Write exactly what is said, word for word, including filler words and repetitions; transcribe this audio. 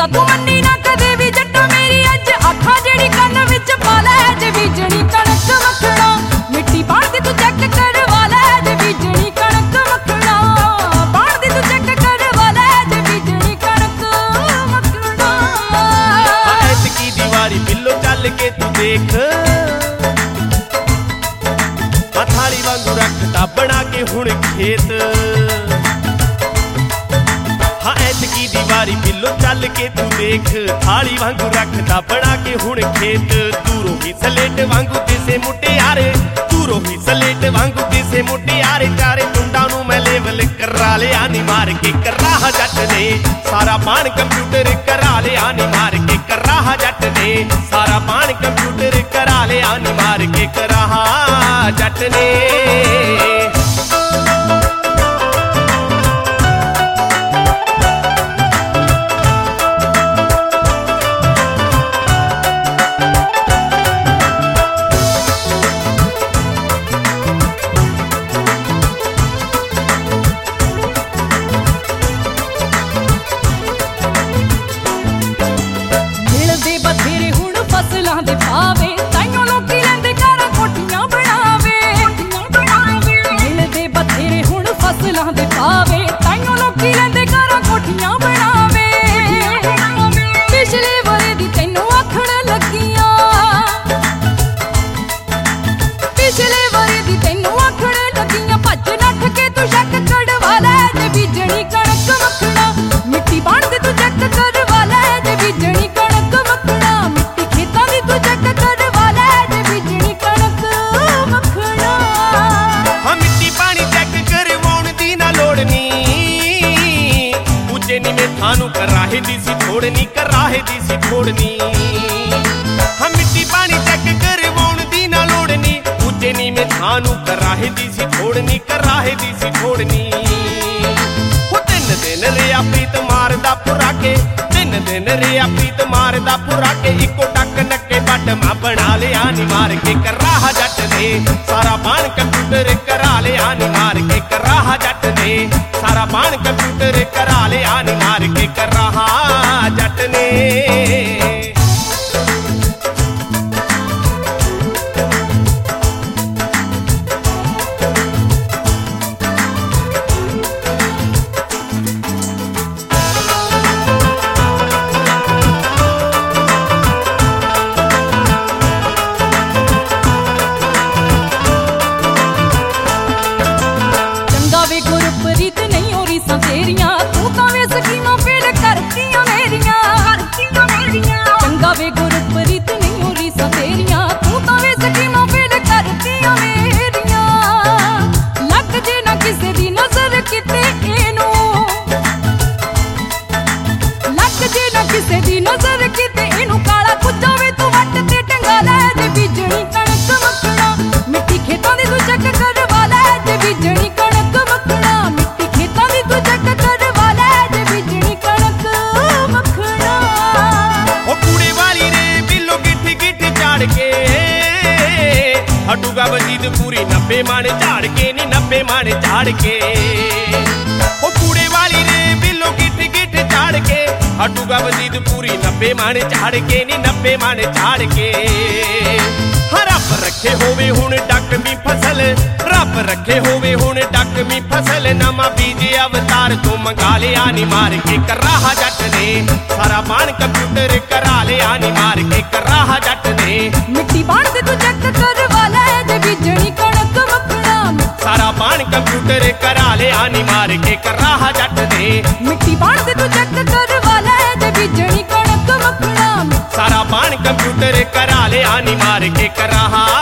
ਤਾਂ ਤੂੰ ਮੰਨੀ ਨਾ ਕਦੇ ਵੀ ਜੱਟਾ ਮੇਰੀ ਅੱਜ ਆਖਾਂ ਜਿਹੜੀ ਕੰਨ ਵਿੱਚ ਪਾ ਲੈ ਜੇ ਬੀਜਣੀ ਕਣਕ ਮੱਖਣਾ ਮਿੱਟੀ ਪਾਣਦੀ ਤੂੰ ਚੈੱਕ ਕਰਵਾ ਲੈ ਜੇ ਬੀਜਣੀ ਕਣਕ ਮੱਖਣਾ ਪਾਣਦੀ ਤੂੰ ਚੈੱਕ ਕਰਵਾ ਲੈ ਜੇ ਬੀਜਣੀ ਕਣਕ ਮੱਖਣਾ ਐਤਕੀ ਦੀਵਾਰੀ ਬਿੱਲੋ ਚੱਲ ਕੇ ਤੂੰ ਦੇਖ ਥਾਲੀ ਵਾਂਗੂ ਰੱਖਦਾ ਬਣਾ ਕੇ ਹੁਣ ਖੇਤ ਹਾਂ ਐਤਕੀ ਦੀਵਾਰੀ ਬਿੱਲੋ ਚੱਲ ਕੇ ਤੂੰ ਦੇਖ ਥਾਲੀ ਵਾਂਗੂ ਰੱਖਦਾ ਬਣਾ ਕੇ ਹੁਣ ਖੇਤ ਦੂਰੋਂ ਹੀ ਸਲੇਟ ਵਾਂਗੂ ਦਿਸੇ ਮੁਟਿਆਰੇ ਦੂਰੋਂ ਹੀ ਸਲੇਟ ਵਾਂਗੂ ਦਿਸੇ ਮੁਟਿਆਰੇ ਚਾਰੇ ਟੁੰਡਾਂ ਨੂੰ ਮੈਂ ਲੇਵਲ ਕਰਾ ਲਿਆ ਨੀ ਮਾਰ ਕੇ ਕਰਾਹ ਜੱਟ ਨੇ ਸਾਰਾ ਬਾਣ ਕੰਪਿਊਟਰ ਕਰਾ ਲਿਆ ਨੀ ਮਾਰ ਕੇ ਕਰਾਹ ਜੱਟ ਨੇ ਸਾਰਾ ਬਾਣ ਕੰਪਿਊਟਰ ਕਰਾ ਲਿਆ ਨੀ ਮਾਰ ਕੇ ਕਰਾਹ ਜੱਟ ਨੇ ਫਸਲਾਂ ਦੇ ਪਾਵੇ ਤਾਈਓ ਲੋਕੀ ਲੈਂਦੇ ਘਰਾਂ ਕੋਠੀਆਂ ਬਣਾਵੇ ਮਿਲਦੇ ਬਥੇਰੇ ਹੁਣ ਫਸਲਾਂ ਦੇ ਪਾਵੇ ਤਾਈਓ ਲੋਕੀ ਲੈਂਦੇ ਘਰਾਂ ਕੋਠੀਆਂ ਬਣਾਵੇ ਪਿਛਲੇ ਵਰੇ ਦੀ ਤੈਨੂੰ ਆਖਣ ਲੱਗੀਆਂ ਪਿਛਲੇ ਵਰੇ ਦੀ ਤੈਨੂੰ ਆਖਣ ਲੱਗੀਆਂ ਭੱਜ ਨੱਠ ਕੇ ਤੂੰ ਸ਼ੱਕ ਕਢਵਾ ਲੈ ਜੇ ਬੀਜਣੀ ਕਣਕ ਮੱਖਣਾ ਮਿੱਟੀ ਪਾਣਦੀ ਤੂੰ ਚੈੱਕ ਕਰਵਾ ਲੈ ਜੇ ਬੀਜਣੀ ਕਣਕ ਮੱਖਣਾ थानू कराहे दी सी छोड़नी कराहे दी सी छोड़नी हम मिट्टी पानी चेक करवाउण दी ना लोड़नी उच्चे नी में थानू कराहे दी सी छोड़नी कराहे दी सी छोड़नी हो तीन दिन रिया प्रीत मारदा पुराके तीन दिन रिया प्रीत मारदा पुराके इको टक नक्के बट मां बना लिया नी मार के कराह जट ने सारा बाण कंप्यूटर करा लिया नी मार के कराह जट ने सारा बाण कंप्यूटर करा लिया नी मार के कराह जट ने ਕਿਸੇ ਦੀ ਨਜ਼ਰ ਕਿਤੇ ਇਹਨੂੰ ਕਾਲਾ ਕੁੱਜਾਵੇ ਤੂੰ ਵੱਟ ਤੇ ਟੰਗਾ ਲੈ ਜੇ ਬੀਜਣੀ ਕਣਕ ਮੱਖਣਾ ਮਿੱਟੀ ਖੇਤਾਂ ਦੀ ਤੂੰ ਚੈੱਕ ਕਰਵਾ ਲੈ ਜੇ ਬੀਜਣੀ ਕਣਕ ਮੱਖਣਾ ਮਿੱਟੀ ਖੇਤਾਂ ਦੀ ਤੂੰ ਚੈੱਕ ਕਰਵਾ ਲੈ ਜੇ ਬੀਜਣੀ ਕਣਕ ਮੱਖਣਾ ਉਹ ਕੂੜੇ ਵਾਲੀ ਰੇ ਬਿੱਲੋ ਗਿੱਠ ਗਿੱਠ ਝਾੜ ਕੇ ਹਟੂਗਾ ਵਜੀਦ ਪੂਰੀ ਨੱਬੇ ਮਣ ਝਾੜ ਕੇ ਨੀ ਨੱਬੇ ਮਣ ਝਾੜ ਕੇ ਉਹ ਕੂੜੇ ਵਾਲੀ ਰੇ ਬਿੱਲੋ ਗਿੱਠ ਗਿੱਠ ਝਾੜ ਕੇ हटूगा वजीद पूरी नब्बे माने झाड़ के नी नब्बे माने झाड़ के रब रखे होवे हुण डकमी फसल रब रखे होवे हुण डकमी फसल नवा बीजे अवतार तो मंगा लिया नी मार के कराह जट ने सारा बाण कंप्यूटर करा लिया नी मार के कराह जट ने मिट्टी बाण दे तू चेक करवा ले जे बीजणी कणक मक्खना सारा बाण कंप्यूटर करा लिया नी मार के कराह जट ने मिट्टी बाण दे तू चेक करवा ले जे बीजणी कणक मक्खना सारा बाण कंप्यूटर करा लिया नी मार के कराह